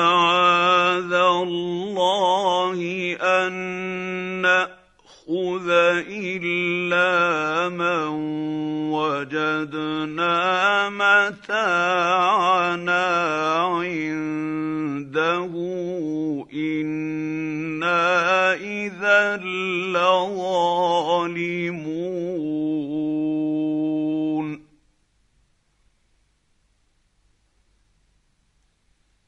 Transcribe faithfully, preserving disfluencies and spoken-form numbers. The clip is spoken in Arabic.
مَعَاذَ اللَّهِ أَن نَّأْخُذَ إِلَّا مَن وَجَدْنَا مَتَاعَنَا عِندَهُ إِنَّا إِذًا لَّظَالِمُونَ.